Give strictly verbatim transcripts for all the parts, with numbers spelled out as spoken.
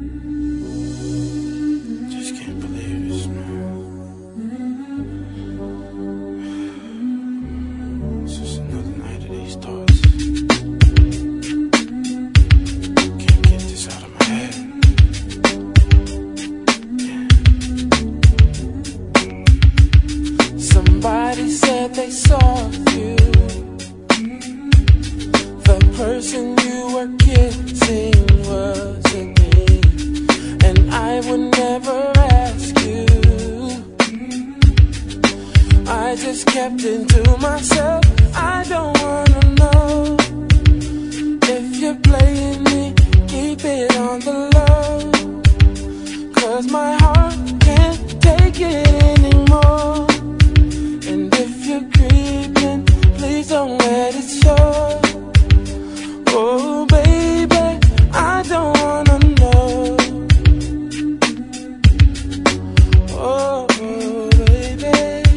Just can't believe this, man. It's just another night of these thoughts. Can't get this out of my head. Yeah. Somebody said they saw you. The person you were kissing wasn't me, and I would never ask you. I just kept it to myself. I don't wanna know if you're playing me. Keep it on the low, 'cause my heart can't take it anymore. And if you're creeping, please don't let it show. Oh baby, I don't wanna know. Oh baby,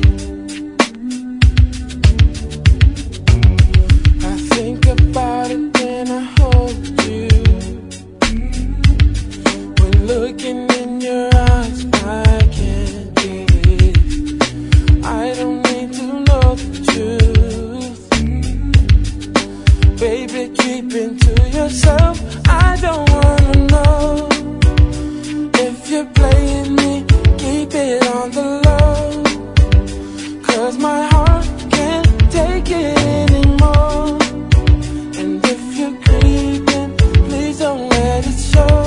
I think about it when I hold you. When looking in your eyes, I can't believe. I don't need to know the truth. Baby, keep it to yourself. I don't wanna know if you're playing me. Keep it on the low, 'cause my heart can't take it anymore. And if you're creeping, please don't let it show.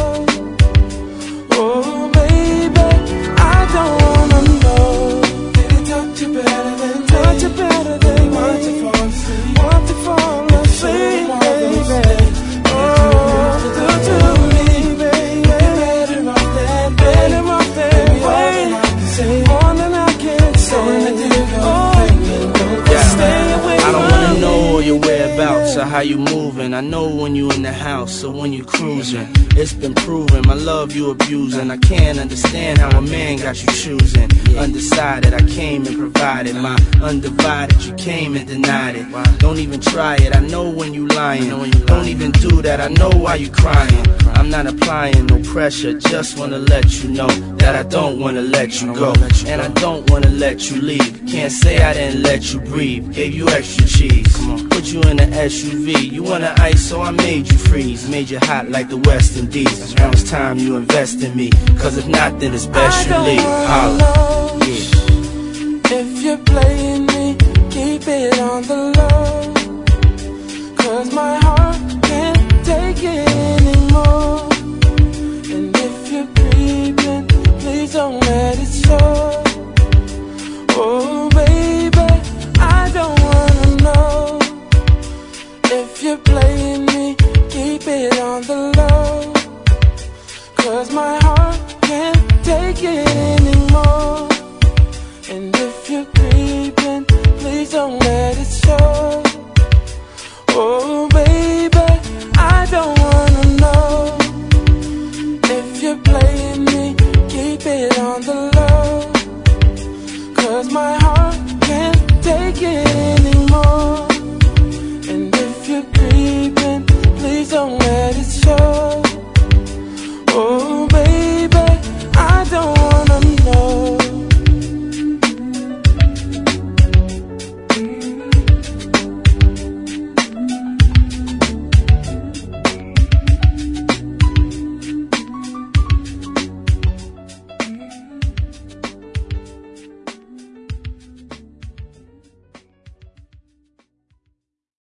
Oh baby, I don't wanna know. Did it touch you better than me? Touch you better than me? Want to fall asleep? Want to fall asleep, baby? Oh, do to me, baby. Better off that, better off that way. More than I can say. Oh, Yeah. stay away I don't from wanna know all your me. whereabouts or how you moving. I know when you in the house or when you cruising. It's been proven, my love you abusing. I can't understand how a man got you choosing. Undecided, I came and provided. My undivided, you came and denied it. Don't even try it, I know when you lying. Don't even do that, I know why you crying. I'm not applying no pressure, just wanna let you know that I don't wanna let you go. And I don't wanna let you leave. Can't say I didn't let you breathe. Gave you extra cheese, put you in an S U V. You wanna ice, so I made you freeze. Made you hot like the West Indies. Now it's time you invest in me, 'cause if not, then it's best I you don't leave. wanna Holla. know Yeah. if you're playing me. Keep it on the low, 'cause my heart can't take it